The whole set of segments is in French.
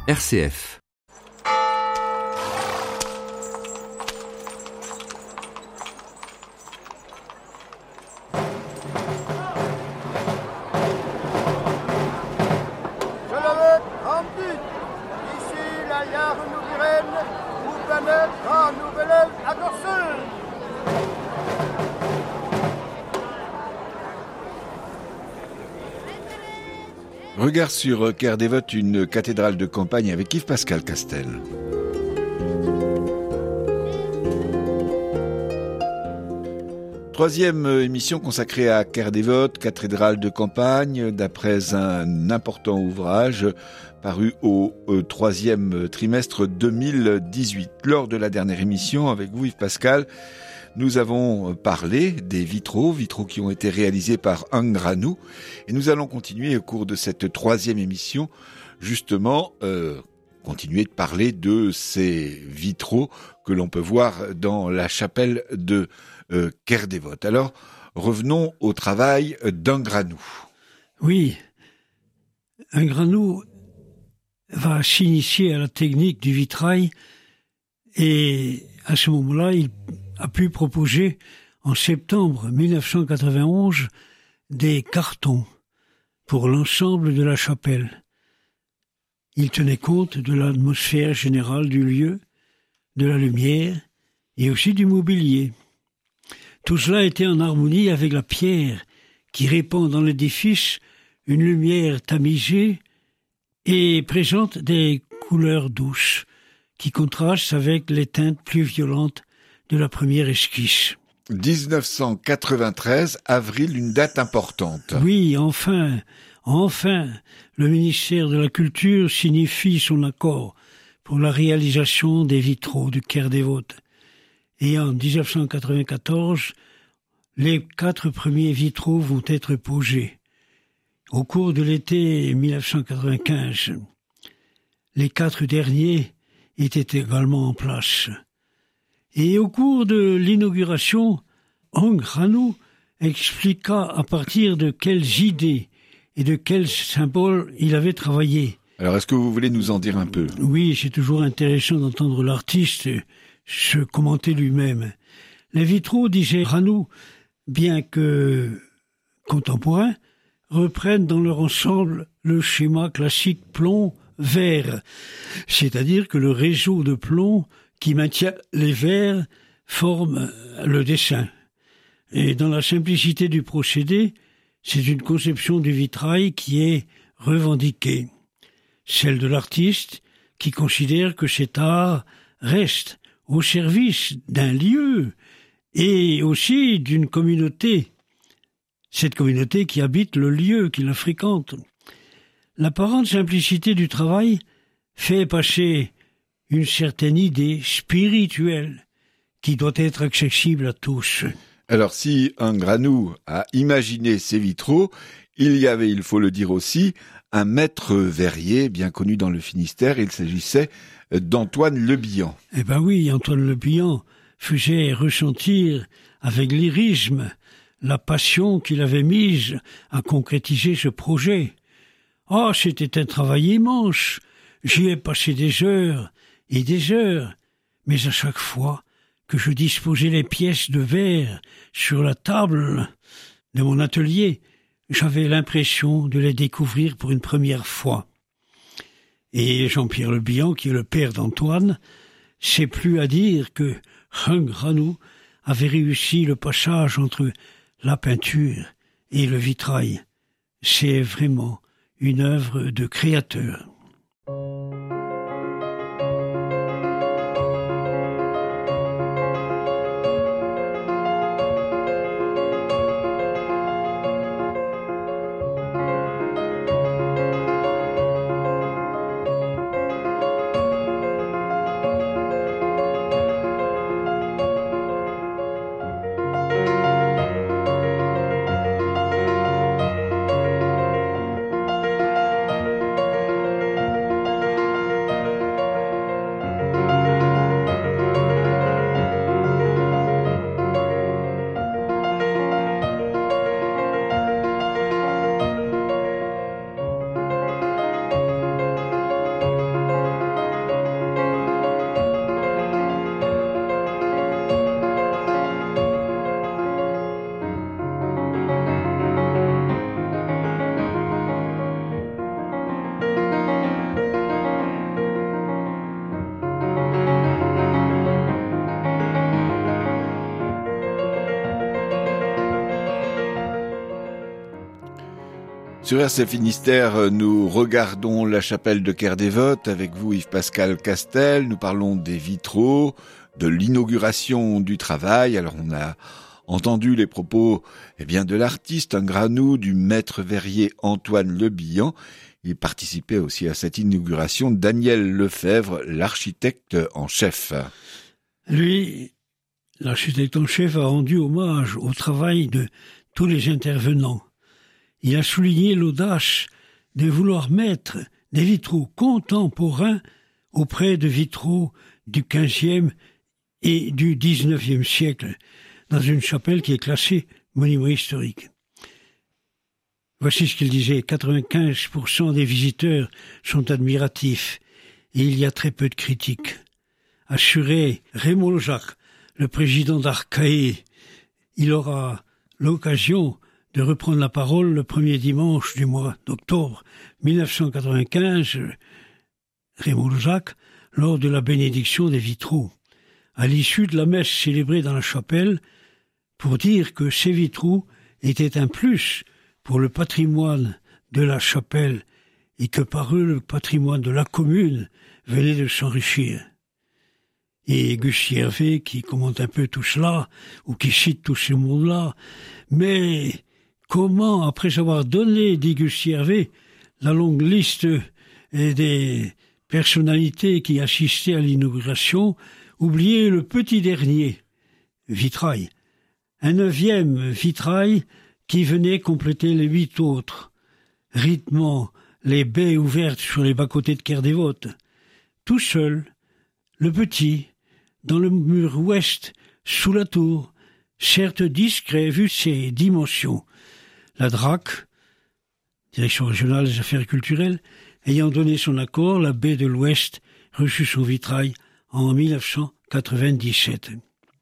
RCF. Regard sur Kerdévote, une cathédrale de campagne avec Yves-Pascal Castel. Troisième émission consacrée à Kerdévote, cathédrale de campagne, d'après un important ouvrage paru au troisième trimestre 2018. Lors de la dernière émission, avec vous Yves-Pascal, nous avons parlé des vitraux qui ont été réalisés par Angranou, et nous allons continuer au cours de cette troisième émission, justement, continuer de parler de ces vitraux que l'on peut voir dans la chapelle de Kerdévote. Alors, revenons au travail d'Angranou. Oui, Angranou va s'initier à la technique du vitrail, et à ce moment-là, il a pu proposer en septembre 1991 des cartons pour l'ensemble de la chapelle. Il tenait compte de l'atmosphère générale du lieu, de la lumière et aussi du mobilier. Tout cela était en harmonie avec la pierre qui répand dans l'édifice une lumière tamisée et présente des couleurs douces qui contrastent avec les teintes plus violentes de la première esquisse. 1993, avril, une date importante. Oui, enfin, le ministère de la Culture signifie son accord pour la réalisation des vitraux du Kerdévote. Et en 1994, les 4 premiers vitraux vont être posés. Au cours de l'été 1995, les 4 derniers étaient également en place. Et au cours de l'inauguration, Angranou expliqua à partir de quelles idées et de quels symboles il avait travaillé. Alors, est-ce que vous voulez nous en dire un peu ? Oui, c'est toujours intéressant d'entendre l'artiste se commenter lui-même. Les vitraux, disait Angranou, bien que contemporains, reprennent dans leur ensemble le schéma classique plomb-verre, c'est-à-dire que le réseau de plomb qui maintient les verres forme le dessin. Et dans la simplicité du procédé, c'est une conception du vitrail qui est revendiquée. Celle de l'artiste qui considère que cet art reste au service d'un lieu et aussi d'une communauté. Cette communauté qui habite le lieu, qui la fréquente. L'apparente simplicité du travail fait passer une certaine idée spirituelle qui doit être accessible à tous. Alors, si Angranou a imaginé ces vitraux, il y avait, il faut le dire aussi, un maître verrier bien connu dans le Finistère. Il s'agissait d'Antoine Le Bihan. Eh ben oui, Antoine Le Bihan faisait ressentir avec lyrisme la passion qu'il avait mise à concrétiser ce projet. Ah, c'était un travail immense. J'y ai passé des heures et des heures, mais à chaque fois que je disposais les pièces de verre sur la table de mon atelier, j'avais l'impression de les découvrir pour une première fois. Et Jean-Pierre Le Bihan, qui est le père d'Antoine, c'est plus à dire que Angranou avait réussi le passage entre la peinture et le vitrail. C'est vraiment une œuvre de créateur. Sur RCF Finistère, nous regardons la chapelle de Quart-Dévote avec vous Yves-Pascal Castel. Nous parlons des vitraux, de l'inauguration du travail. Alors on a entendu les propos de l'artiste, un granou, du maître verrier Antoine Le Bihan. Il participait aussi à cette inauguration Daniel Lefebvre, l'architecte en chef. Lui, l'architecte en chef, a rendu hommage au travail de tous les intervenants. Il a souligné l'audace de vouloir mettre des vitraux contemporains auprès de vitraux du XVe et du XIXe siècle, dans une chapelle qui est classée monument historique. Voici ce qu'il disait: 95% des visiteurs sont admiratifs et il y a très peu de critiques. Assurait Raymond Jacques, le président d'Arcaé. Il aura l'occasion de reprendre la parole le premier dimanche du mois d'octobre 1995, Raymond Jacques, lors de la bénédiction des vitraux, à l'issue de la messe célébrée dans la chapelle, pour dire que ces vitraux étaient un plus pour le patrimoine de la chapelle et que par eux le patrimoine de la commune venait de s'enrichir. Et Gusty Hervé qui commente un peu tout cela, ou qui cite tout ce monde-là, mais comment, après avoir donné, dit Gusty Hervé, la longue liste des personnalités qui assistaient à l'inauguration, oublier le petit dernier, vitrail, un 9e vitrail qui venait compléter les 8 autres, rythmant les baies ouvertes sur les bas-côtés de Quart-Dévote. Tout seul, le petit, dans le mur ouest, sous la tour, certes discret vu ses dimensions. La DRAC, Direction régionale des affaires culturelles, ayant donné son accord, la baie de l'Ouest reçut son vitrail en 1997.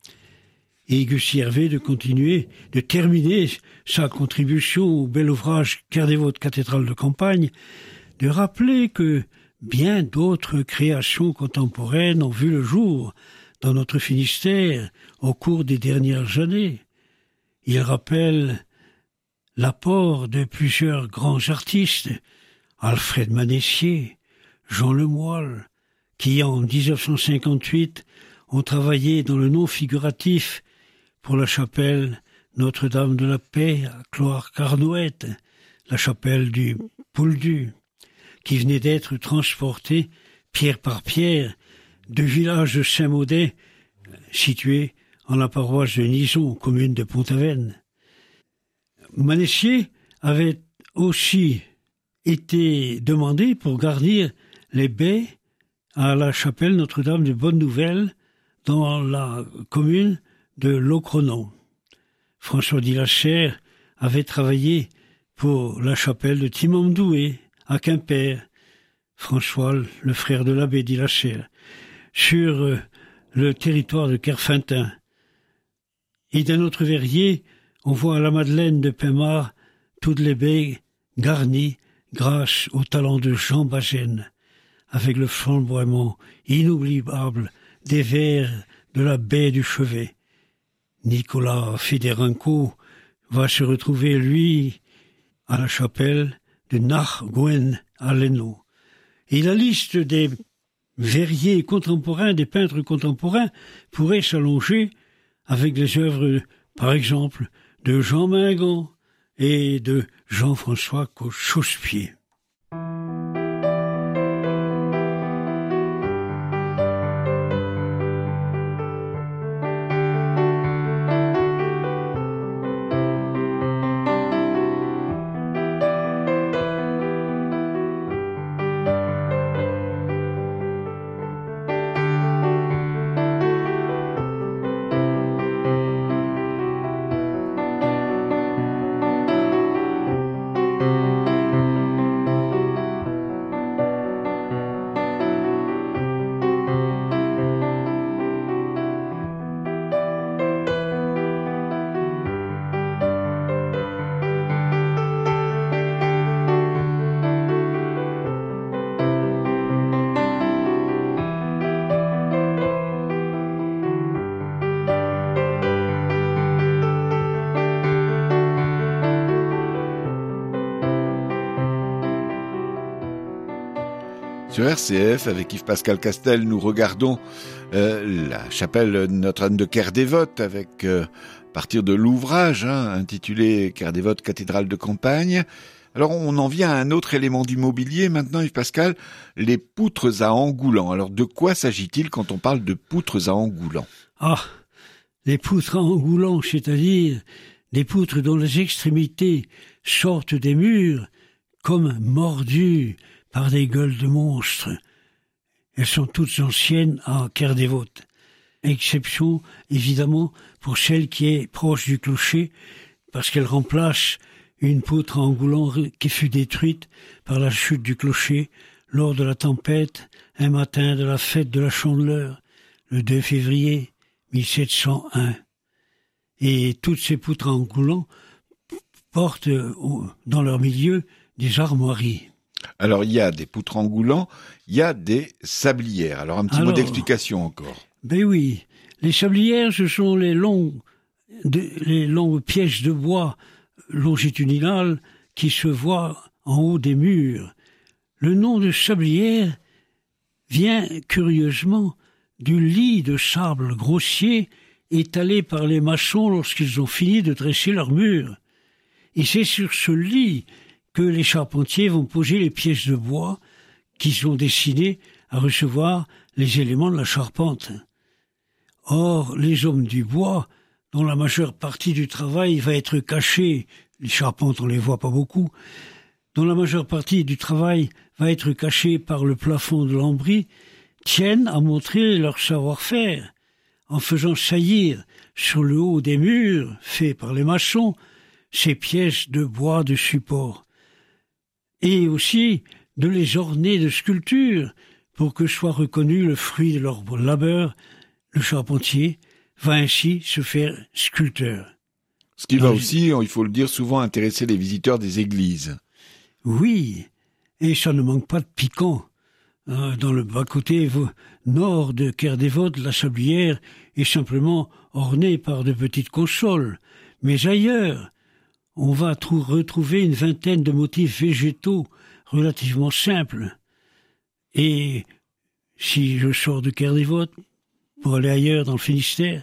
Et Gusty Hervé de terminer sa contribution au bel ouvrage Quart-Dévote cathédrale de campagne, de rappeler que bien d'autres créations contemporaines ont vu le jour dans notre Finistère au cours des dernières années. Il rappelle l'apport de plusieurs grands artistes, Alfred Manessier, Jean Lemoyle, qui en 1958 ont travaillé dans le non figuratif pour la chapelle Notre-Dame de la Paix à Cloire-Carnouët, la chapelle du Pouldu, qui venait d'être transportée pierre par pierre du village de Saint-Maudet, situé en la paroisse de Nison, commune de Pont-Aven. Manessier avait aussi été demandé pour garnir les baies à la chapelle Notre-Dame de Bonne-Nouvelle dans la commune de Locronan. François Dilacher avait travaillé pour la chapelle de Timandoué à Quimper, François, le frère de l'abbé Dilacher, sur le territoire de Kerfintin. Et d'un autre verrier, on voit à la Madeleine de Pemard toutes les baies garnies grâce au talent de Jean Bagène, avec le flamboiement inoubliable des vers de la baie du Chevet. Nicolas Federinco va se retrouver, lui, à la chapelle de Narguen à Leno. Et la liste des verriers contemporains, des peintres contemporains, pourrait s'allonger avec les œuvres, par exemple, de Jean Mingan et de Jean-François Chausse-Pied. Sur RCF, avec Yves-Pascal Castel, nous regardons la chapelle Notre-Dame de Ker-Dévote avec, à partir de l'ouvrage intitulé Ker-Dévote, cathédrale de campagne. Alors on en vient à un autre élément du mobilier maintenant, Yves-Pascal, les poutres à engoulant. Alors de quoi s'agit-il quand on parle de poutres à engoulant? Ah, les poutres à engoulant, c'est-à-dire des poutres dont les extrémités sortent des murs comme mordues par des gueules de monstres. Elles sont toutes anciennes à Ker-Dévote. Exception, évidemment, pour celle qui est proche du clocher, parce qu'elle remplace une poutre à engoulant qui fut détruite par la chute du clocher lors de la tempête, un matin de la fête de la Chandeleur, le 2 février 1701. Et toutes ces poutres à engoulant portent dans leur milieu des armoiries. Alors, il y a des poutres engoulant, il y a des sablières. Alors, un petit mot d'explication encore. Ben oui, les sablières, ce sont les longues pièces de bois longitudinales qui se voient en haut des murs. Le nom de sablière vient, curieusement, du lit de sable grossier étalé par les maçons lorsqu'ils ont fini de dresser leurs murs. Et c'est sur ce lit que les charpentiers vont poser les pièces de bois qui sont destinées à recevoir les éléments de la charpente. Or, les hommes du bois, dont la majeure partie du travail va être cachée, les charpentes on les voit pas beaucoup, dont la majeure partie du travail va être cachée par le plafond de lambris, tiennent à montrer leur savoir-faire, en faisant saillir sur le haut des murs, faits par les maçons, ces pièces de bois de support. Et aussi de les orner de sculptures pour que soit reconnu le fruit de leur labeur. Le charpentier va ainsi se faire sculpteur. Ce qui va aussi, il faut le dire, souvent intéresser les visiteurs des églises. Oui, et ça ne manque pas de piquant. Dans le bas-côté nord de Ker-Dévote, la sablière est simplement ornée par de petites consoles. Mais ailleurs, on va retrouver une vingtaine de motifs végétaux relativement simples. Et si je sors de Ker-Dévote pour aller ailleurs dans le Finistère,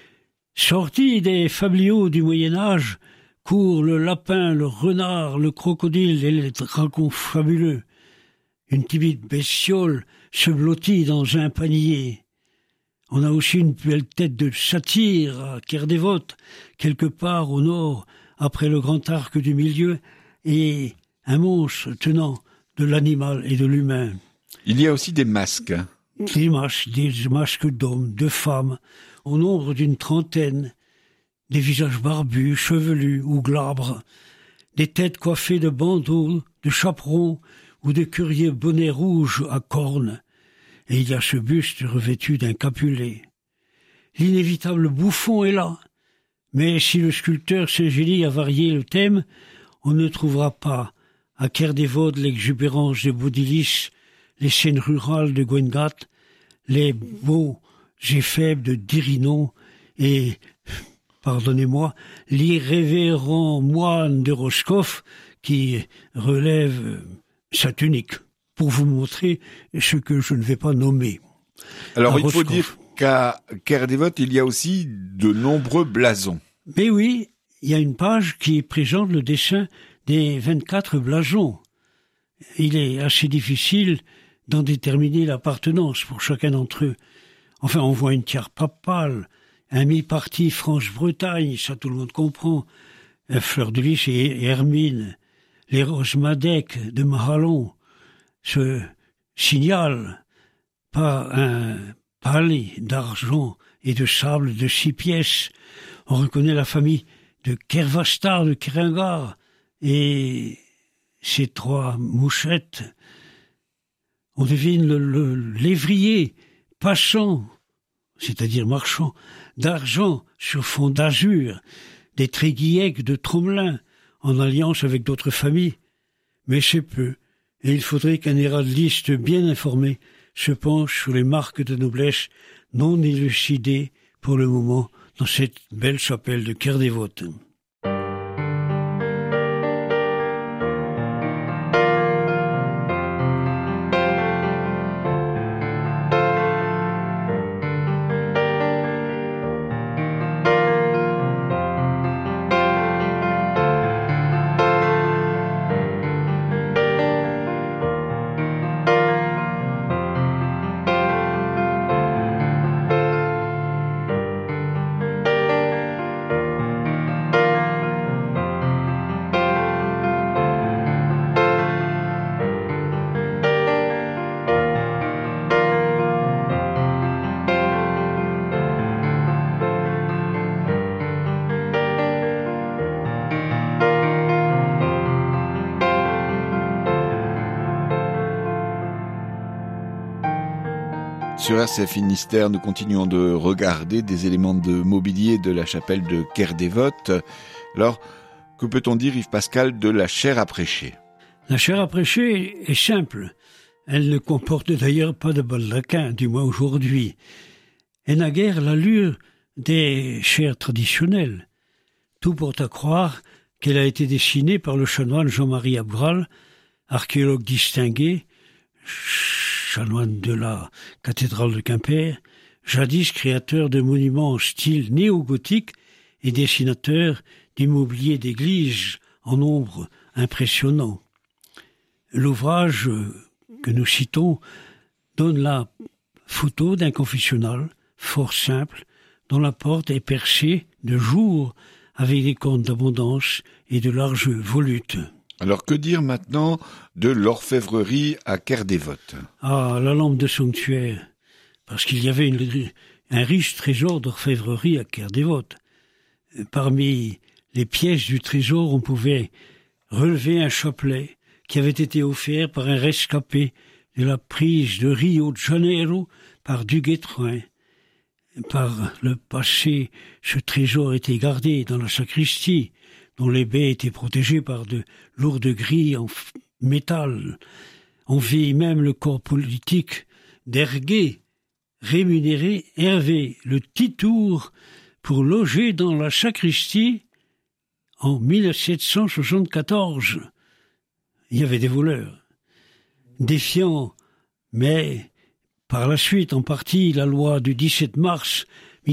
sortis des fabliaux du Moyen-Âge, courent le lapin, le renard, le crocodile et les dragons fabuleux. Une timide bestiole se blottit dans un panier. On a aussi une belle tête de satyre à Ker-Dévote, quelque part au nord, après le grand arc du milieu, et un monstre tenant de l'animal et de l'humain. Il y a aussi des masques. Des masques d'hommes, de femmes, au nombre d'une trentaine, des visages barbus, chevelus ou glabres, des têtes coiffées de bandeaux, de chaperons ou de curieux bonnets rouges à cornes, et il y a ce buste revêtu d'un capulet. L'inévitable bouffon est là, mais si le sculpteur s'ingénie à varier le thème, on ne trouvera pas à Ker-Dévote l'exubérance de Baudilis, les scènes rurales de Gwengat, les beaux et faibles de Dirinon et, pardonnez-moi, l'irrévérend moine de Roscoff qui relève sa tunique, pour vous montrer ce que je ne vais pas nommer. Alors il faut dire qu'à Ker-Dévote, il y a aussi de nombreux blasons. Mais oui, il y a une page qui présente le dessin des 24 blasons. Il est assez difficile d'en déterminer l'appartenance pour chacun d'entre eux. Enfin, on voit une tiare papale, un mi-parti Franche-Bretagne, ça tout le monde comprend, un Fleur de Lys et Hermine, les roses Madec de Mahalon se signalent par un palais d'argent et de sable de 6 pièces. On reconnaît la famille de Kervastar de Keringar et ses 3 mouchettes. On devine le lévrier passant, c'est-à-dire marchand, d'argent sur fond d'azur, des Tréguillec de Tromelin, en alliance avec d'autres familles. Mais c'est peu, et il faudrait qu'un héraldiste bien informé se penche sur les marques de noblesse non élucidées pour le moment dans cette belle chapelle de Ker-Dévote. Sur RCF Finistère, nous continuons de regarder des éléments de mobilier de la chapelle de Quart-Dévote. Alors, que peut-on dire, Yves Pascal, de la chaire à prêcher? La chaire à prêcher est simple. Elle ne comporte d'ailleurs pas de baldaquin, du moins aujourd'hui. Elle n'a guère l'allure des chaires traditionnelles. Tout porte à croire qu'elle a été dessinée par le chanoine Jean-Marie Abgral, archéologue distingué, chanoine de la cathédrale de Quimper, jadis créateur de monuments en style néo-gothique et dessinateur d'immobilier d'église en nombre impressionnant. L'ouvrage que nous citons donne la photo d'un confessionnal fort simple dont la porte est percée de jour avec des cornes d'abondance et de larges volutes. Alors que dire maintenant de l'orfèvrerie à Quart-Dévote? Ah, la lampe de sanctuaire, parce qu'il y avait un riche trésor d'orfèvrerie à Quart-Dévote. Parmi les pièces du trésor, on pouvait relever un chapelet qui avait été offert par un rescapé de la prise de Rio de Janeiro par Duguay-Trouin. Par le passé, ce trésor était gardé dans la sacristie, dont les baies étaient protégées par de lourdes grilles en métal. On vit même le corps politique d'Hergé rémunérer Hervé le Titour pour loger dans la sacristie en 1774. Il y avait des voleurs. Défiant, mais par la suite, en partie, la loi du 17 mars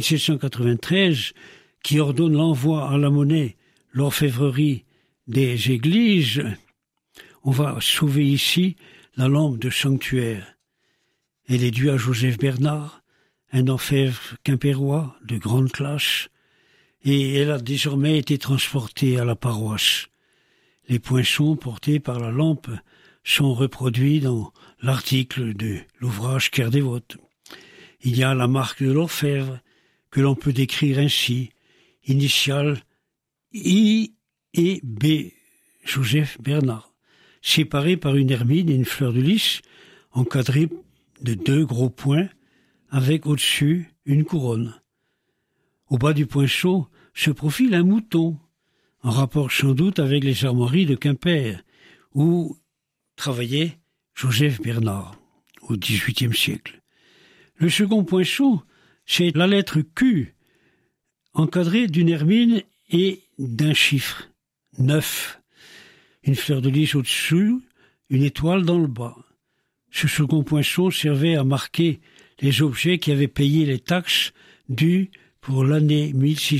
1793 qui ordonne l'envoi à la monnaie l'orfèvrerie des églises, on va sauver ici la lampe de sanctuaire. Elle est due à Joseph Bernard, un orfèvre quimpérois de grande classe, et elle a désormais été transportée à la paroisse. Les poinçons portés par la lampe sont reproduits dans l'article de l'ouvrage Quart-Dévote. Il y a la marque de l'orfèvre, que l'on peut décrire ainsi, initiales I et B, Joseph Bernard, séparés par une hermine et une fleur de lys, encadrés de 2 gros points, avec au-dessus une couronne. Au bas du poinçon se profile un mouton, en rapport sans doute avec les armoiries de Quimper, où travaillait Joseph Bernard au XVIIIe siècle. Le second poinçon, c'est la lettre Q, encadrée d'une hermine et d'un chiffre, 9. Une fleur de lys au-dessus, une étoile dans le bas. Ce second poinçon servait à marquer les objets qui avaient payé les taxes dues pour l'année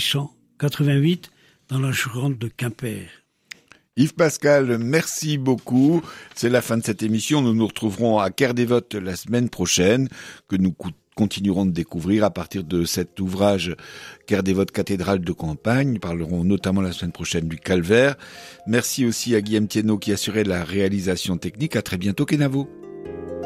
1688 dans la Gironde de Quimper. Yves Pascal, merci beaucoup. C'est la fin de cette émission. Nous nous retrouverons à Quart-Dévote la semaine prochaine, que nous continuerons de découvrir à partir de cet ouvrage Quart-Dévote, cathédrale de campagne. Nous parlerons notamment la semaine prochaine du Calvaire. Merci aussi à Guillaume Thienot qui assurait la réalisation technique. À très bientôt, Kenavo.